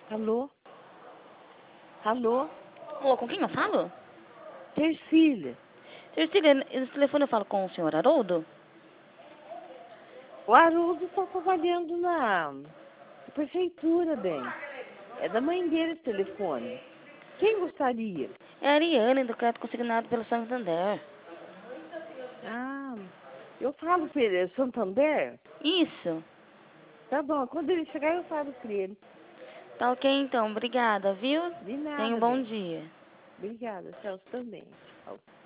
Alô? Alô? Alô, com quem eu falo? Tercília. Tercília, esse telefone eu falo com o senhor Haroldo? O Haroldo está trabalhando na prefeitura, bem. É da mãe dele esse telefone. Quem gostaria? É a Ariane, do crédito consignado pelo Santander. Ah, eu falo para ele, é Santander? Isso. Tá bom, quando ele chegar eu falo para ele. Tá ok, então. Obrigada, viu? De Tenha um nada, bom bem. dia. Obrigada, Celso também. Tchau.